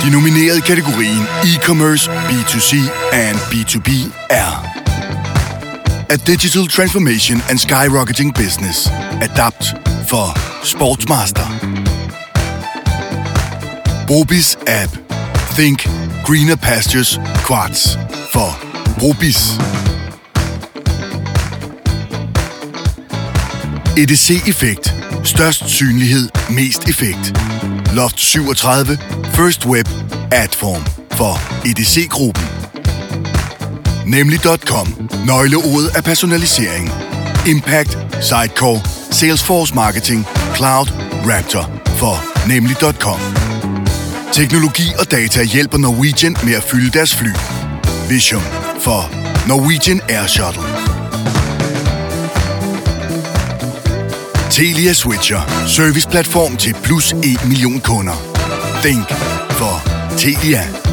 De nominerede i kategorien E-commerce, B2C and B2B er A Digital Transformation and Skyrocketing Business, ADAPT for Sportsmaster. Brobis App, Think Greener Pastures Quartz for Brobis. EDC Effekt, størst synlighed, mest effekt. Loft 37, First Web Adform for EDC-gruppen. Nemlig.com, nøgleordet af personalisering. Impact, Sitecore, Salesforce Marketing, Cloud, Raptor for Nemlig.com. Teknologi og data hjælper Norwegian med at fylde deres fly. Vision for Norwegian Air Shuttle. Telia Switcher, serviceplatform til plus 1 million kunder. Think for Telia.